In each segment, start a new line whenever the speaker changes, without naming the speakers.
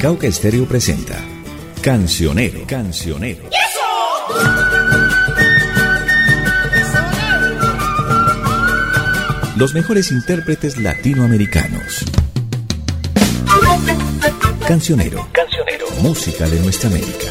Unicauca Estéreo presenta Cancionero. Los mejores intérpretes latinoamericanos. Cancionero. Música de nuestra América.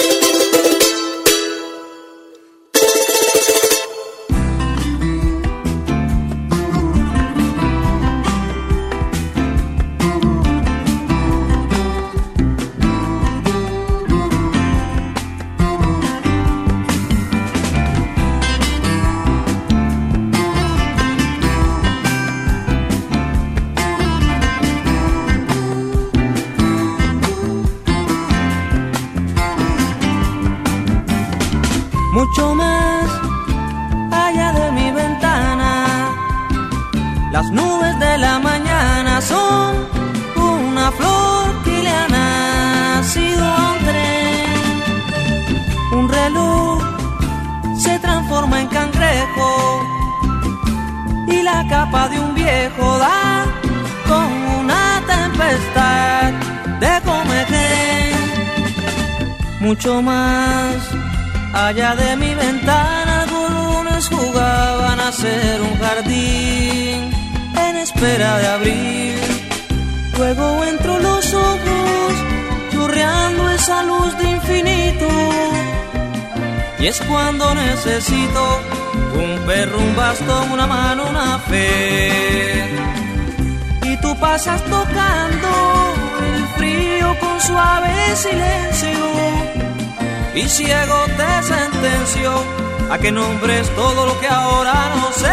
Mucho más allá de mi ventana, las nubes de la mañana son una flor que le ha nacido a un tren. Un reloj se transforma en cangrejo y la capa de un viejo da con una tempestad de comején. Mucho más allá de mi ventana, algunos jugaban a hacer un jardín en espera de abrir. Luego entro los ojos, chorreando esa luz de infinito. Y es cuando necesito un perro, un bastón, una mano, una fe. Y tú pasas tocando el frío con suave silencio. Y ciego te sentencio a que nombres todo lo que ahora no sé.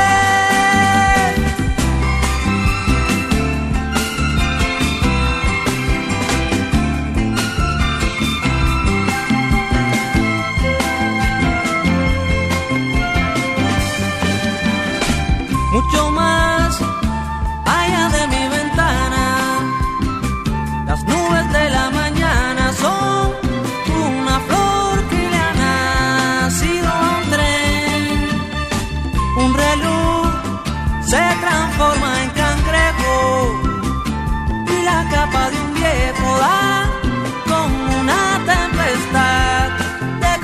Mucho más allá de mi ventana, las nubes de la mañana son una flor que le ha nacido a un tren. Un reloj se transforma en cangrejo y la capa de un viejo da con una tempestad de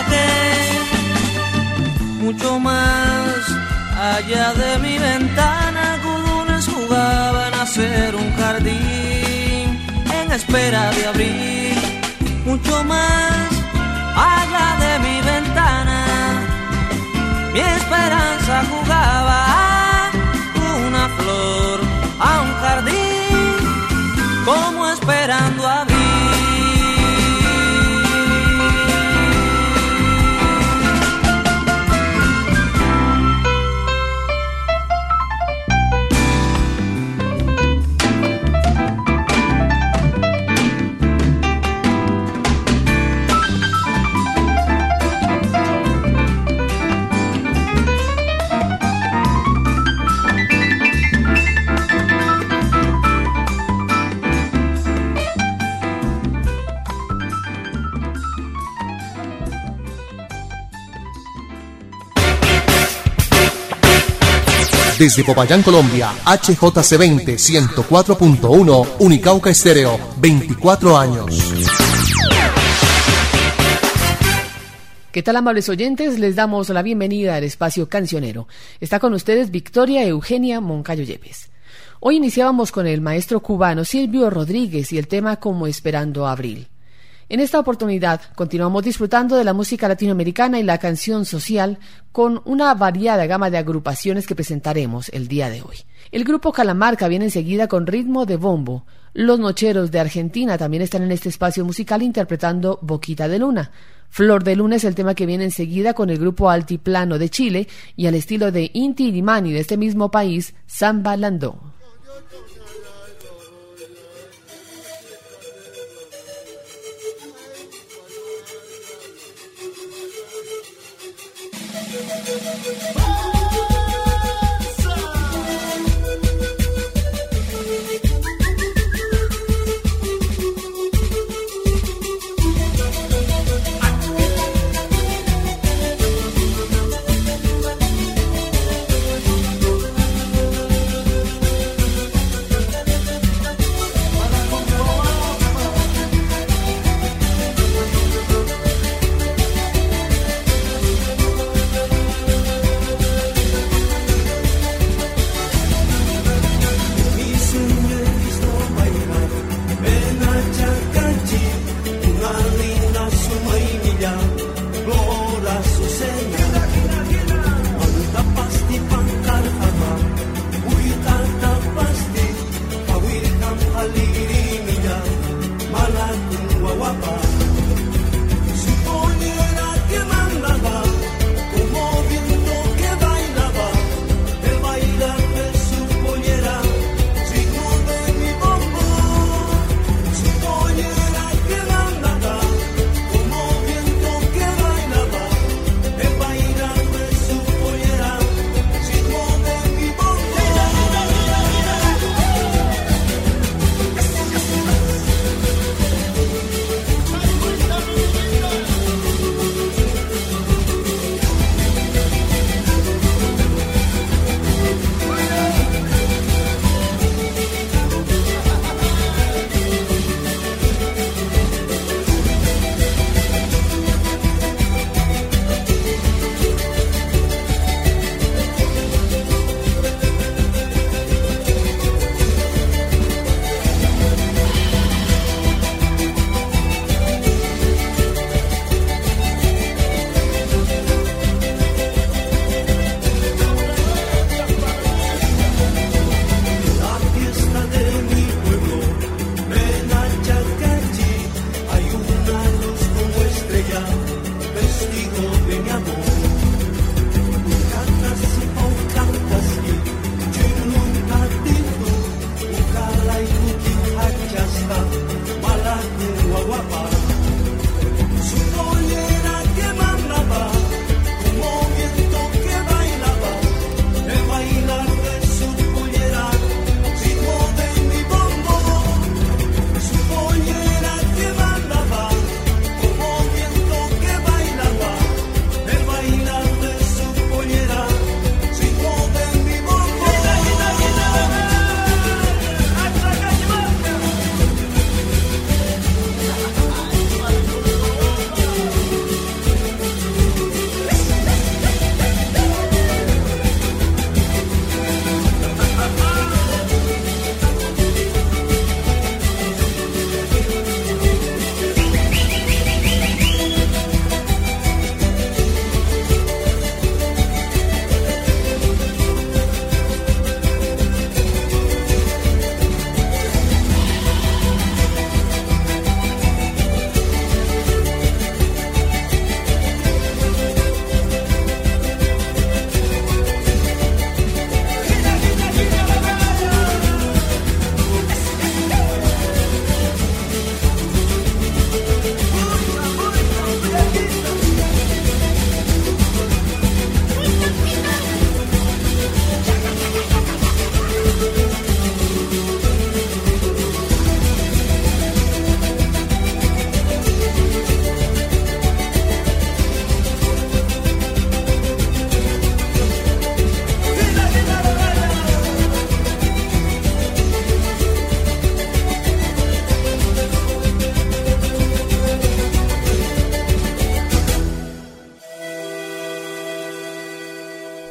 comején. Mucho más allá de mi ventana, algunos jugaban a hacer un jardín en espera de abrir. Mucho más allá de mi ventana, mi esperanza jugaba a una flor, a un jardín, como esperando abrir.
Desde Popayán, Colombia, HJC20 104.1, Unicauca Estéreo, 24 años.
¿Qué tal, amables oyentes? Les damos la bienvenida al espacio cancionero. Está con ustedes Victoria Eugenia Moncayo Yepes. Hoy iniciábamos con el maestro cubano Silvio Rodríguez y el tema Como Esperando Abril. En esta oportunidad continuamos disfrutando de la música latinoamericana y la canción social con una variada gama de agrupaciones que presentaremos el día de hoy. El grupo Calamarca viene enseguida con ritmo de bombo. Los Nocheros de Argentina también están en este espacio musical interpretando Boquita de Luna. Flor de Luna es el tema que viene enseguida con el grupo Altiplano de Chile y al estilo de Inti Illimani de este mismo país, Samba Landó.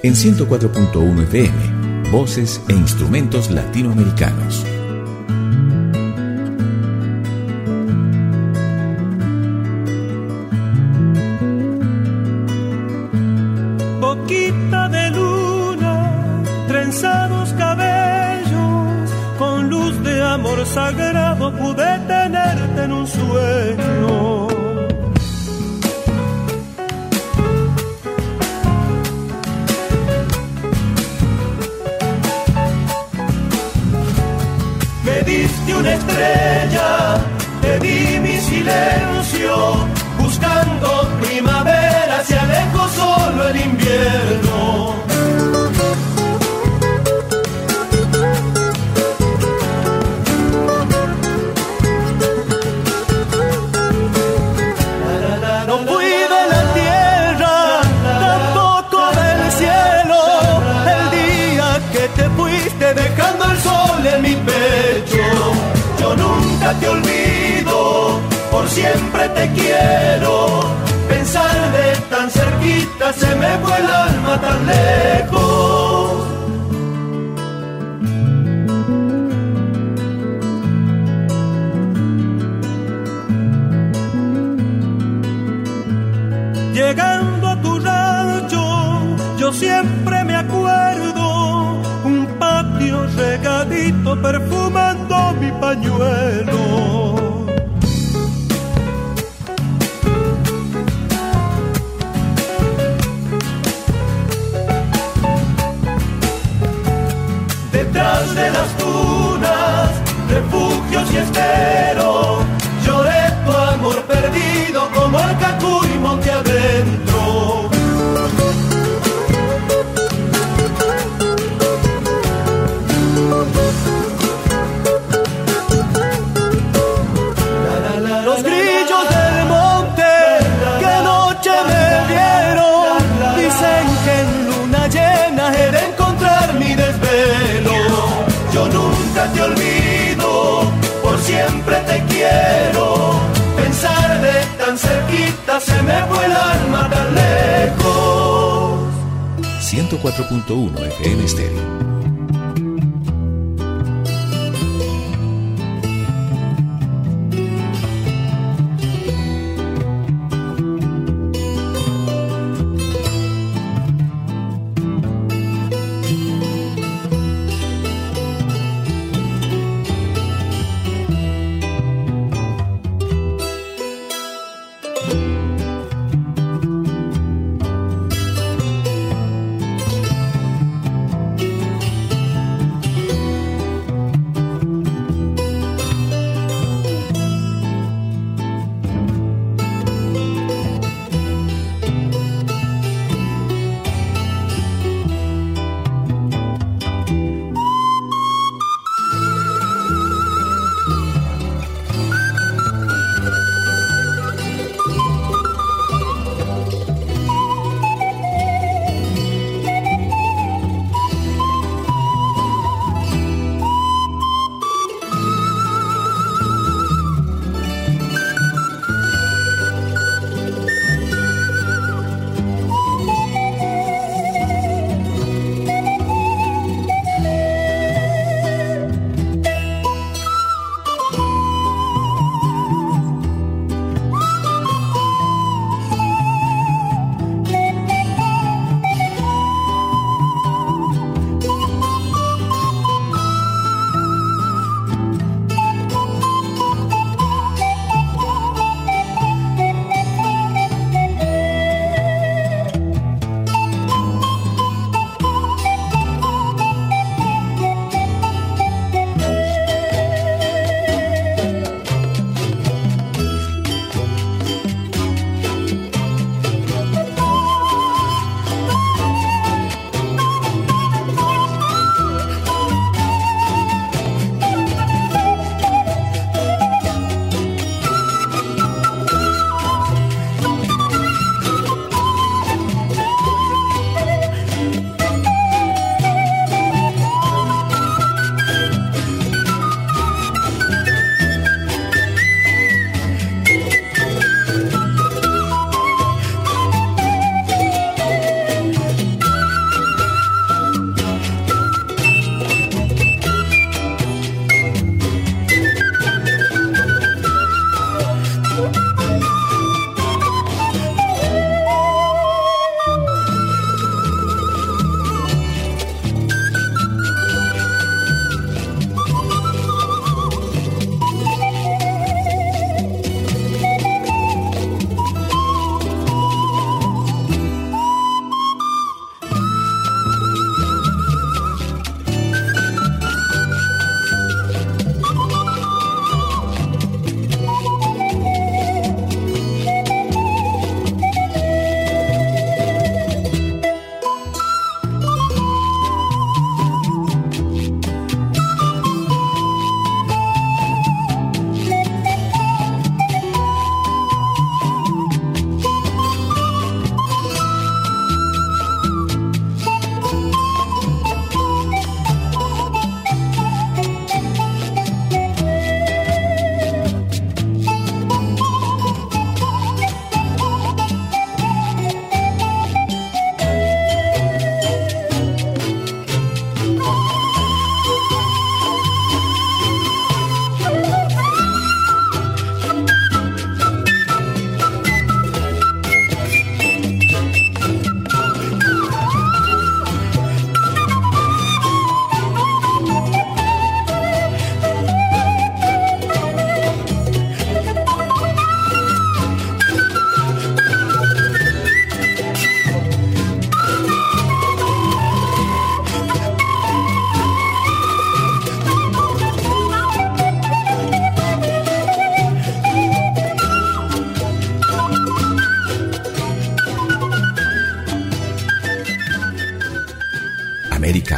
En 104.1 FM, voces e instrumentos latinoamericanos.
Boquita de luna, trenzados cabellos, con luz de amor sagrado pude tenerte en un sueño. Me diste una estrella, te di mi silencio, buscando primavera se alejó solo el invierno. No fui de la tierra, tampoco del cielo, el día que te fuiste dejando el sol en mi pecho. Yo nunca te olvido, por siempre te quiero. Pensar de tan cerquita se me fue el alma tan lejos. Llegando a tu rancho, yo siempre me acuerdo, un patio regadito perfumando mi pañuelo. Detrás de las dunas, refugios y esteros, lloré tu amor perdido como el Cacuy monte adentro. Los grillos del monte que noche me vieron, dicen que en luna llena he de encontrar mi desvelo. Yo nunca te olvido, por siempre te quiero. Pensar de tan cerquita se me fue el alma tan lejos.
104.1 FM Estéreo.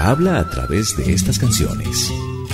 habla a través de estas canciones.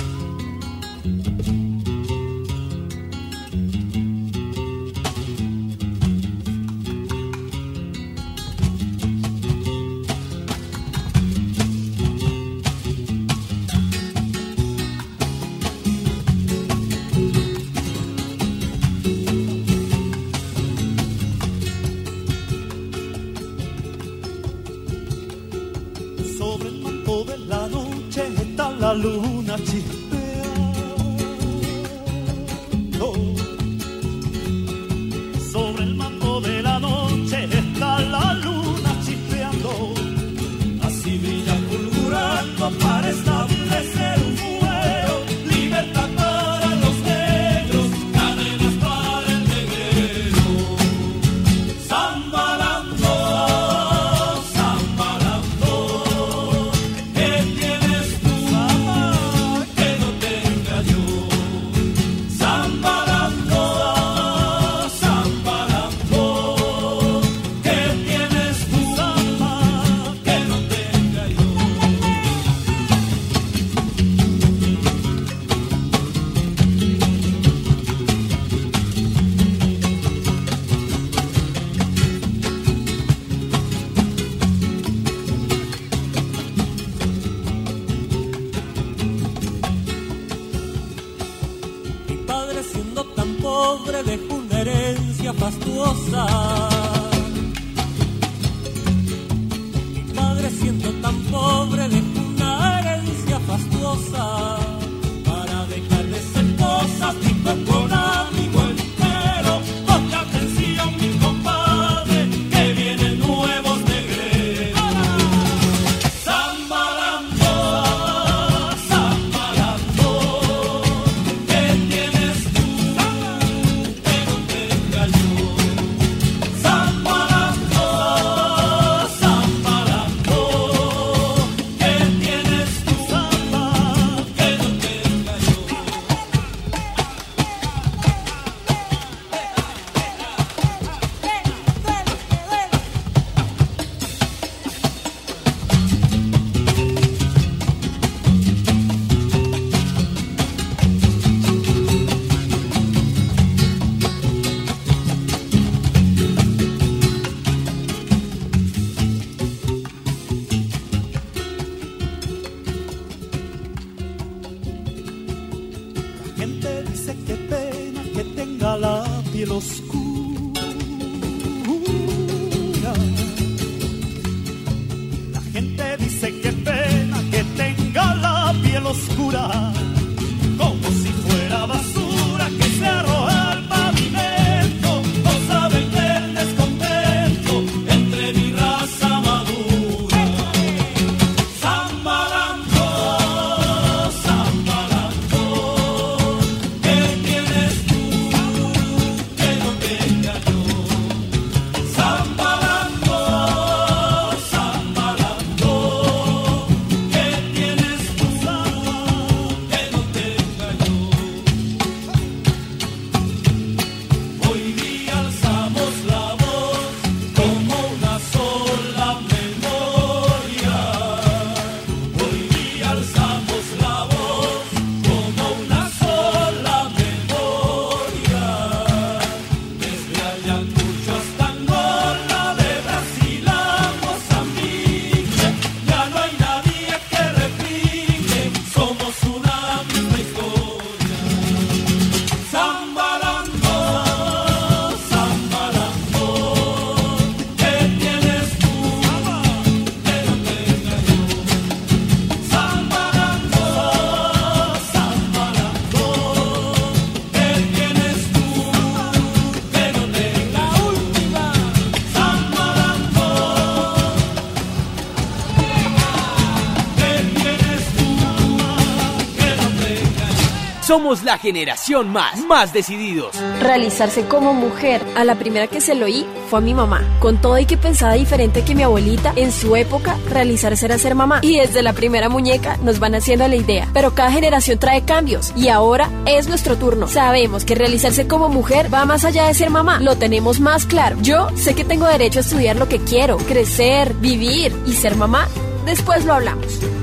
Somos la generación más decididos.
Realizarse como mujer. A la primera que se lo oí fue a mi mamá. Con todo y que pensaba diferente que mi abuelita, en su época, realizarse era ser mamá. Y desde la primera muñeca nos van haciendo la idea. Pero cada generación trae cambios. Y ahora es nuestro turno. Sabemos que realizarse como mujer va más allá de ser mamá. Lo tenemos más claro. Yo sé que tengo derecho a estudiar lo que quiero, crecer, vivir y ser mamá. Después lo hablamos.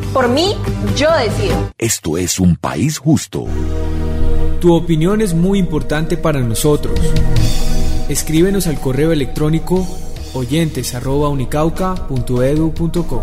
Por mí, yo decido.
Esto es un país justo.
Tu opinión es muy importante para nosotros. Escríbenos al correo electrónico oyentes@unicauca.edu.co.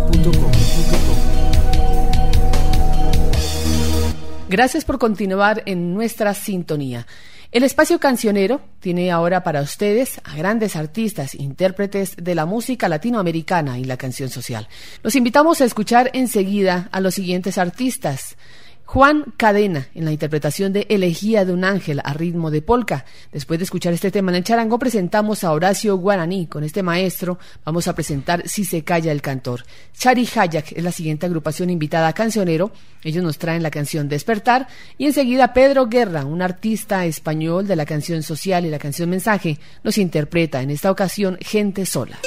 Gracias por continuar en nuestra sintonía. El espacio cancionero tiene ahora para ustedes a grandes artistas, intérpretes de la música latinoamericana y la canción social. Los invitamos a escuchar enseguida a los siguientes artistas. Juan Cadena, en la interpretación de Elegía de un ángel a ritmo de polka. Después de escuchar este tema en el charango, presentamos a Horacio Guaraní. Con este maestro vamos a presentar Si se calla el cantor. Chari Hayak es la siguiente agrupación invitada a cancionero. Ellos nos traen la canción Despertar. Y enseguida Pedro Guerra, un artista español de la canción social y la canción mensaje, nos interpreta en esta ocasión Gente Sola.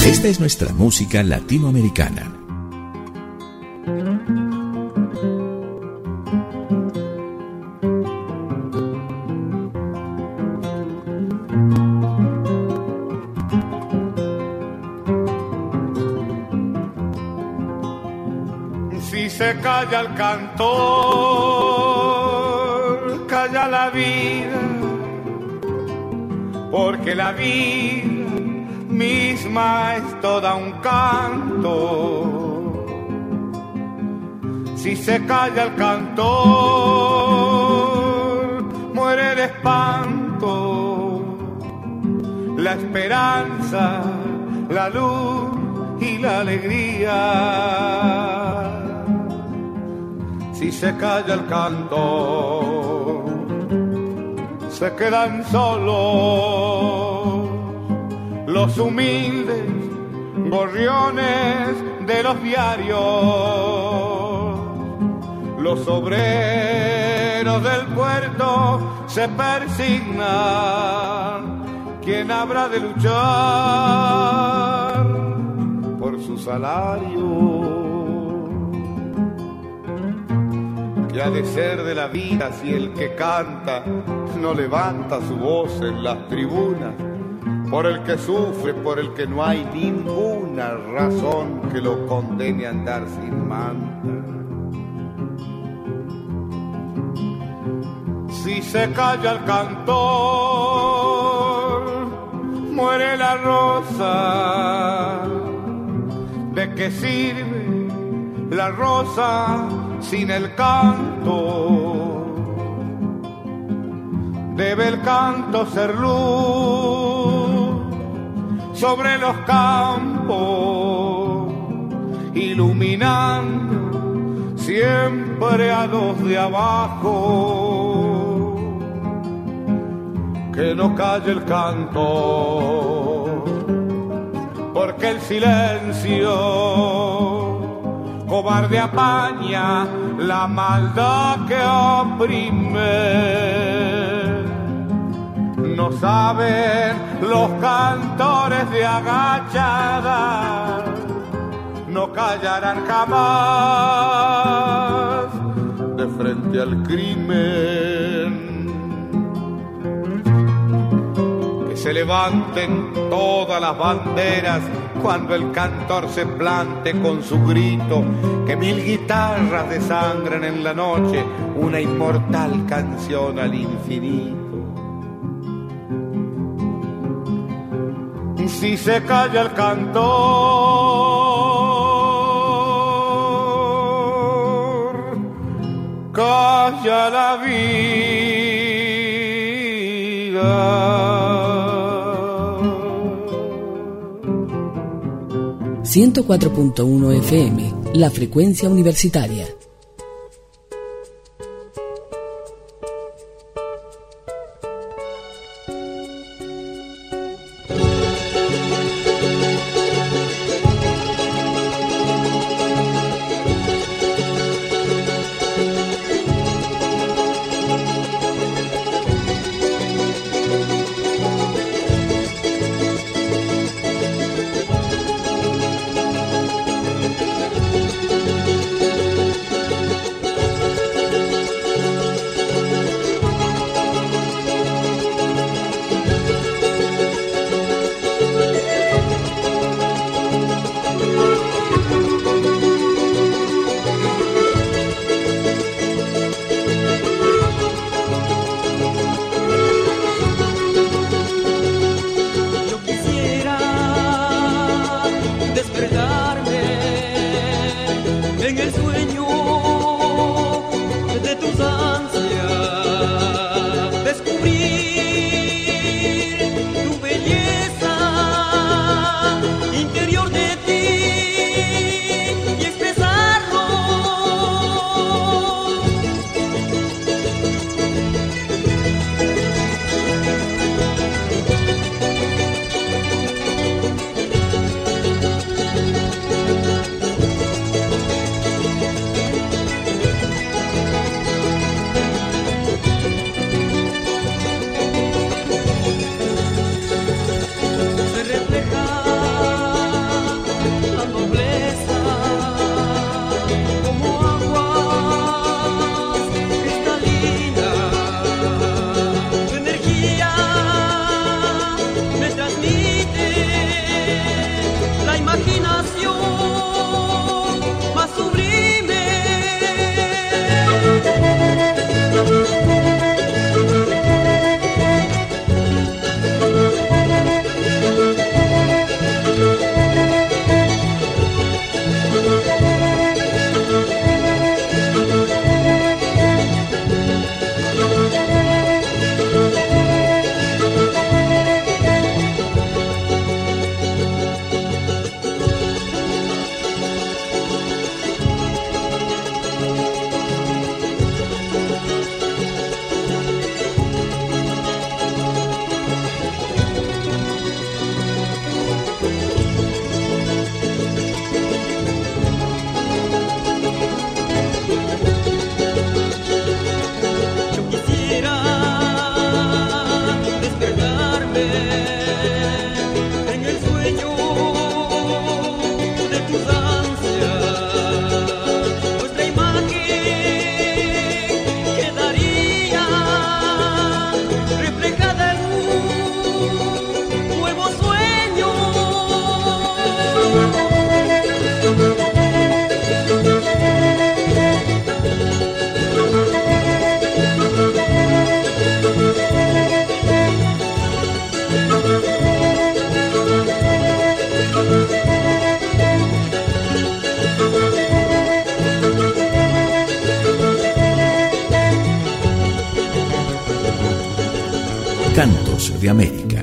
Esta es nuestra música latinoamericana.
Si se calla el cantor, calla la vida, porque la vida misma es toda un canto. Si se calla el cantor, muere de espanto la esperanza, la luz y la alegría. Si se calla el cantor, se quedan solos los humildes gorriones de los diarios, los obreros del puerto se persignan. ¿Quién habrá de luchar por su salario? ¿Qué ha de ser de la vida si el que canta no levanta su voz en las tribunas? Por el que sufre, por el que no hay ninguna razón que lo condene a andar sin manta. Si se calla el cantor, muere la rosa. ¿De qué sirve la rosa sin el canto? Debe el canto ser luz sobre los campos, iluminando siempre a los de abajo. Que no calle el canto, porque el silencio cobarde apaña la maldad que oprime. No saben los cantores de agachada, no callarán jamás de frente al crimen. Que se levanten todas las banderas cuando el cantor se plante con su grito, que 1000 guitarras desangren en la noche una inmortal canción al infinito. Si se calla el cantor, calla la vida.
104.1 FM, la frecuencia universitaria.
Cantos de América.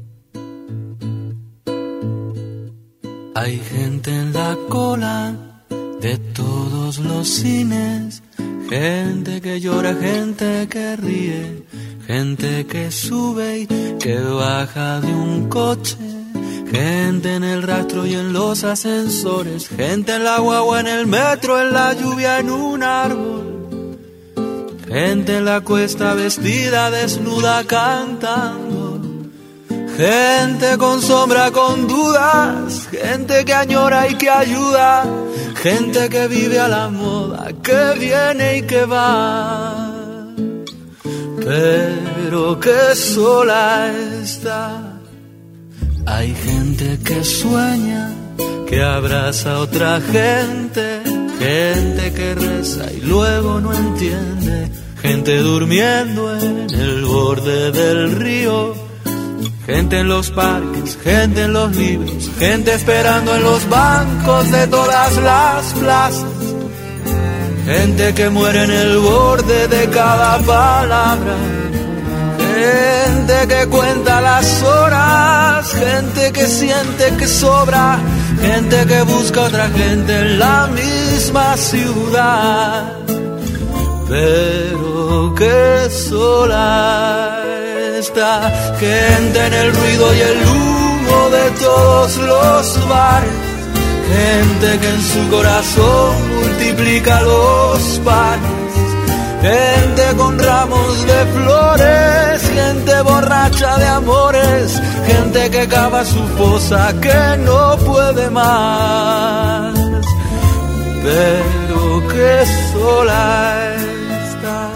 Hay gente en la cola de todos los cines, gente que llora, gente que ríe, gente que sube y que baja de un coche, gente en el rastro y en los ascensores, gente en la guagua, en el metro, en la lluvia, en un árbol, gente en la cuesta vestida desnuda cantando, gente con sombra, con dudas, gente que añora y que ayuda, gente que vive a la moda, que viene y que va, pero que sola está. Hay gente que sueña, que abraza a otra gente, gente que reza y luego no entiende, gente durmiendo en el borde del río, gente en los parques, gente en los libros, gente esperando en los bancos de todas las plazas, gente que muere en el borde de cada palabra, gente que cuenta las horas, gente que siente que sobra, gente que busca otra gente en la misma ciudad, pero que sola está, gente en el ruido y el humo de todos los bares, gente que en su corazón multiplica los panes, gente con ramos de flores, gente borracha de amores, gente que cava su fosa, que no puede más, pero que sola está.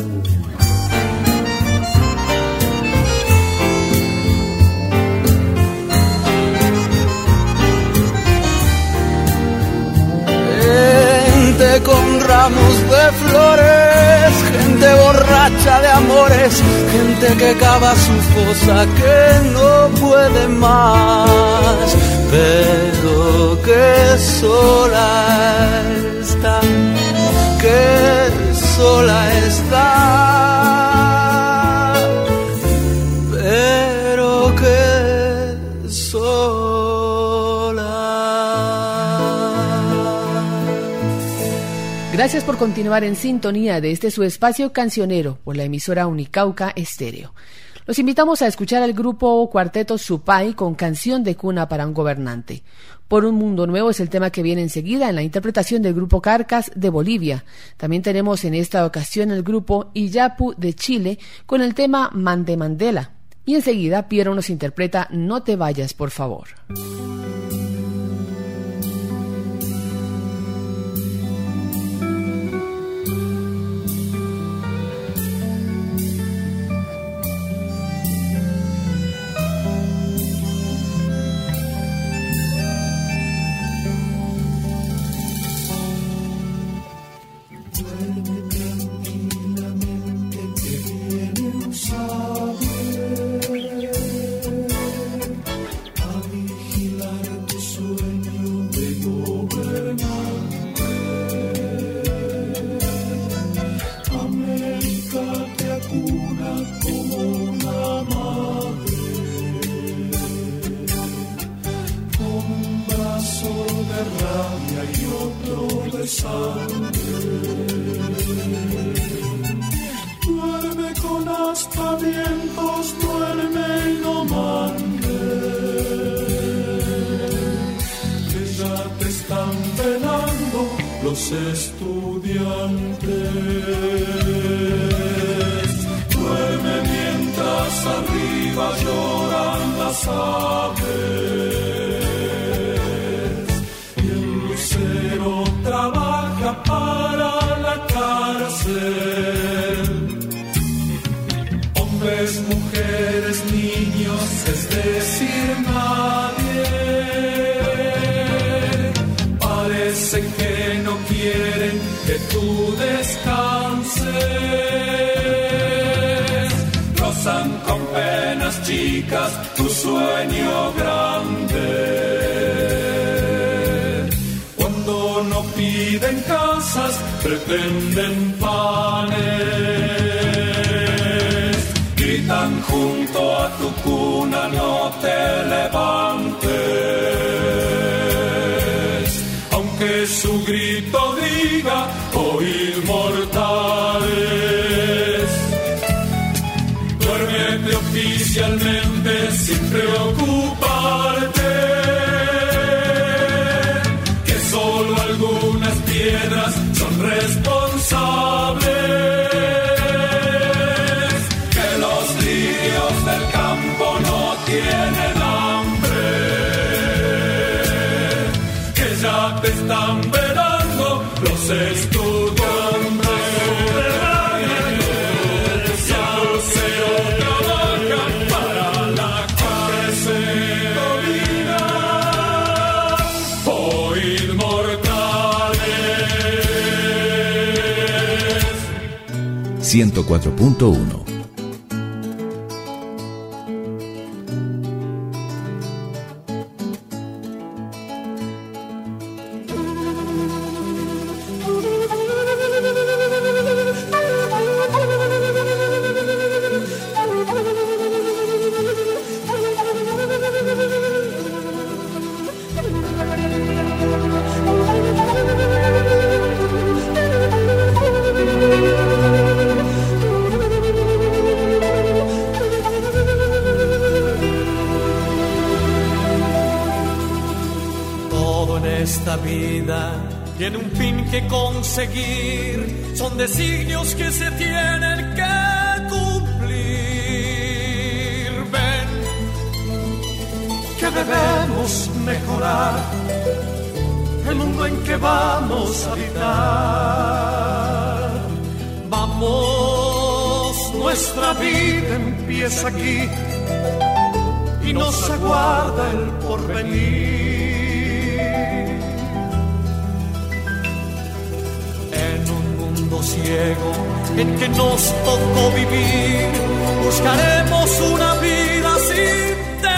Gente con ramos de flores, gente borracha de amores, gente que cava su fosa, que no puede más, pero que sola está, que sola está, pero que sola.
Gracias por continuar en sintonía de este su espacio cancionero por la emisora Unicauca Estéreo. Los invitamos a escuchar al grupo Cuarteto Supay con Canción de Cuna para un Gobernante. Por un Mundo Nuevo es el tema que viene enseguida en la interpretación del grupo Carcas de Bolivia. También tenemos en esta ocasión el grupo Iyapu de Chile con el tema Mande Mandela. Y enseguida Piero nos interpreta No te vayas, por favor.
Duerme con aspavientos, duerme y no mandes, que ya te están velando los estudiantes. Duerme mientras arriba lloran las aves y el lucero trabaja para la cárcel. Hombres, mujeres, niños, es decir, nadie. Parece que no quieren que tú descanses. Rozan con penas chicas tu sueño grande. Cuando no piden casas, pretenden panes. Gritan digan junto a tu cuna no te levantes, aunque su grito diga oíd mortales. Duérmete oficialmente sin preocuparte, que solo algunas piedras son responsables. Tienen hambre, que ya te están velando los estudiantes. Ya se trabajan para la clase domina. Oíd mortales.
104.1.
Tiene un fin que conseguir, son designios que se tienen que cumplir. Ven, que debemos mejorar el mundo en que vamos a habitar. Vamos, nuestra vida empieza aquí y nos aguarda el porvenir. Ciego en que nos tocó vivir, buscaremos una vida sin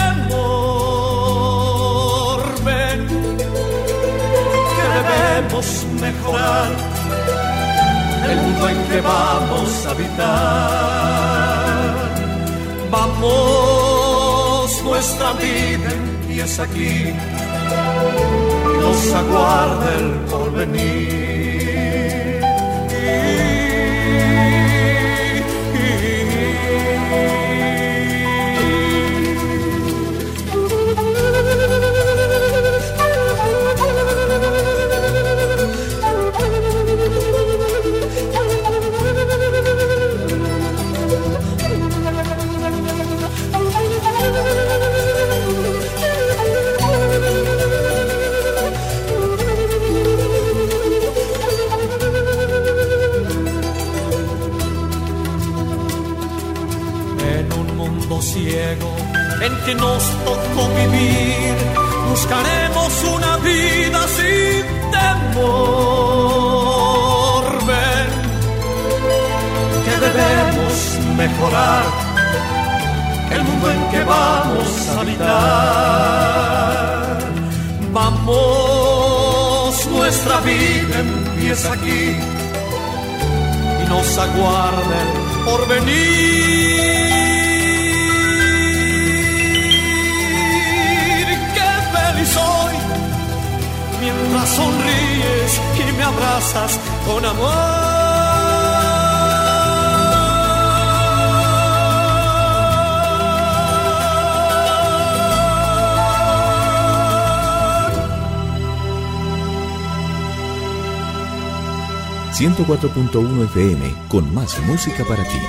temor. Ven, que debemos mejorar el mundo en que vamos a habitar. Vamos, nuestra vida empieza aquí y nos aguarda el porvenir. Ciego en que nos tocó vivir, buscaremos una vida sin temor. Ven, que debemos mejorar el mundo en que vamos a habitar. Vamos, nuestra vida empieza aquí y nos aguarda el porvenir. Soy mientras sonríes y me abrazas con amor.
...104.1 FM... con más música para ti.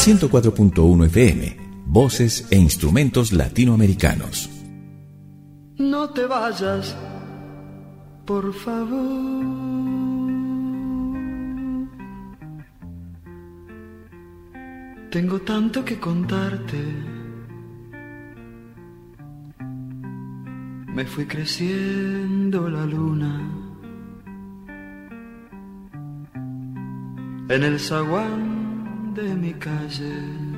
104.1 FM, voces e instrumentos latinoamericanos.
No te vayas, por favor. Tengo tanto que contarte. Me fui creciendo la luna en el zaguán de mi calle.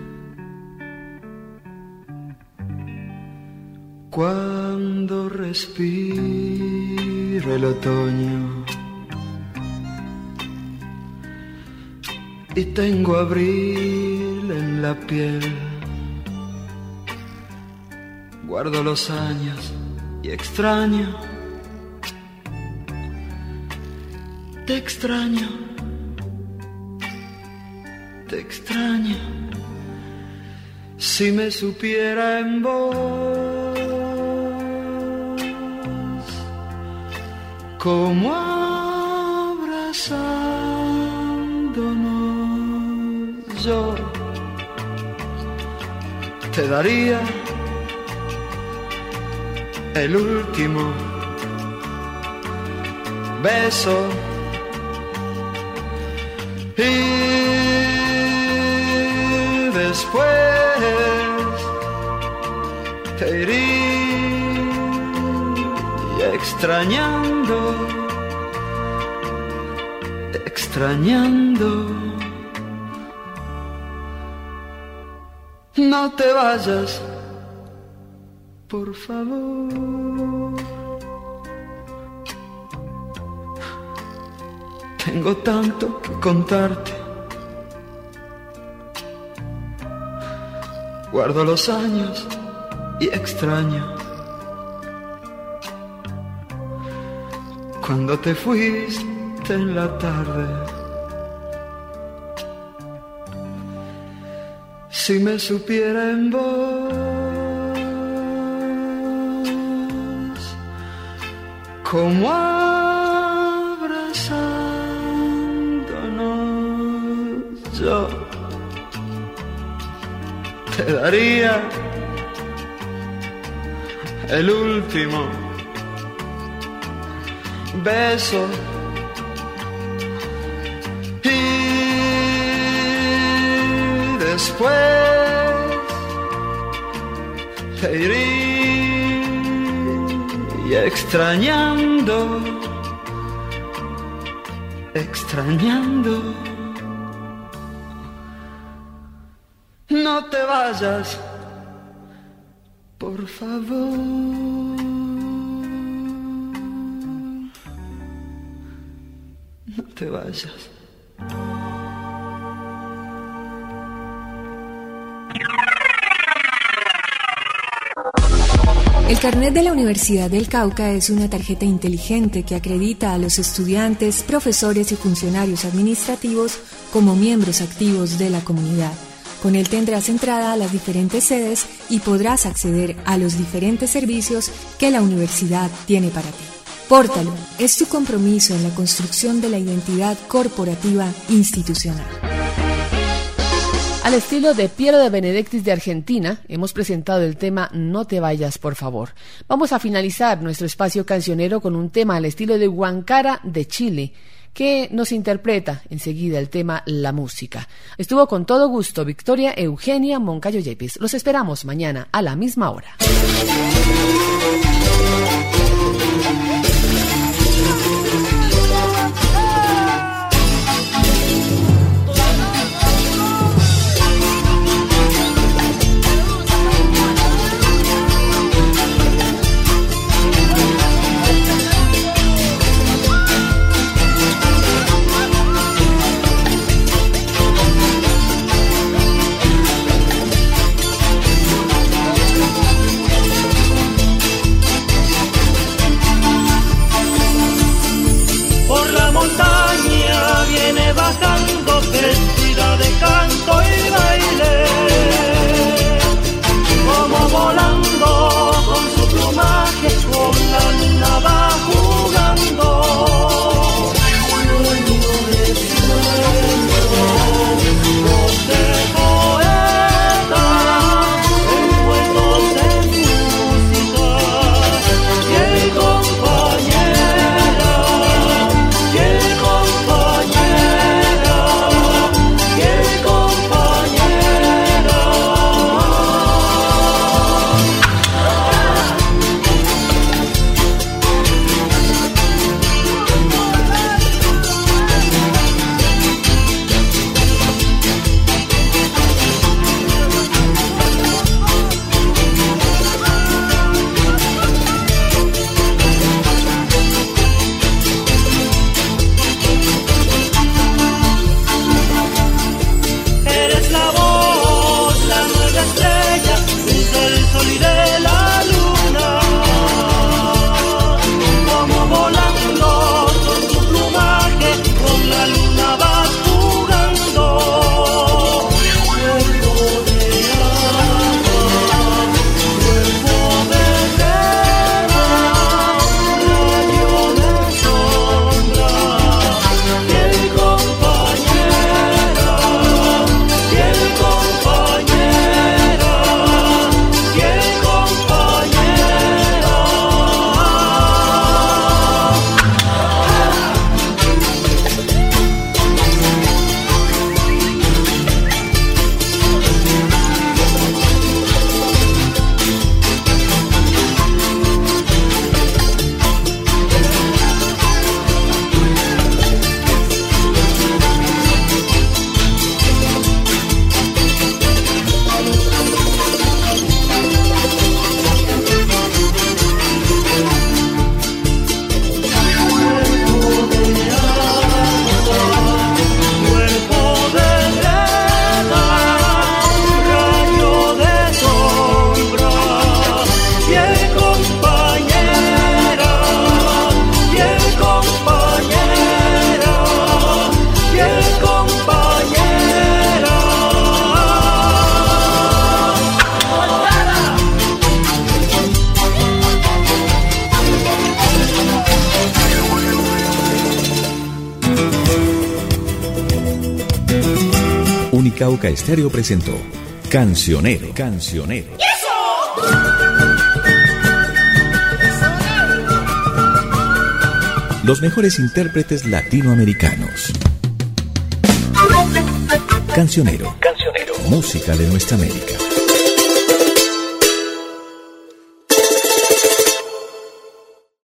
Cuando respiro el otoño y tengo abril en la piel, guardo los años y extraño, te extraño, te extraño. Si me supiera en vos como abrazándonos, yo te daría el último beso y después te iría extrañando, extrañando. No te vayas, por favor. Tengo tanto que contarte. Guardo los años y extraño cuando te fuiste en la tarde. Si me supiera en vos como abrazándonos, yo te daría el último beso y después te iría extrañando, extrañando. No te vayas, por favor. No te vayas.
El carnet de la Universidad del Cauca es una tarjeta inteligente que acredita a los estudiantes, profesores y funcionarios administrativos como miembros activos de la comunidad. Con él tendrás entrada a las diferentes sedes y podrás acceder a los diferentes servicios que la universidad tiene para ti. Pórtalo, es tu compromiso en la construcción de la identidad corporativa institucional.
Al estilo de Piero de Benedictis de Argentina, hemos presentado el tema No te vayas, por favor. Vamos a finalizar nuestro espacio cancionero con un tema al estilo de Huancara de Chile, que nos interpreta enseguida el tema La Música. Estuvo con todo gusto Victoria Eugenia Moncayo Yepes. Los esperamos mañana a la misma hora.
Unicauca Estéreo presentó Cancionero. Los mejores intérpretes latinoamericanos. Cancionero. Música de nuestra América.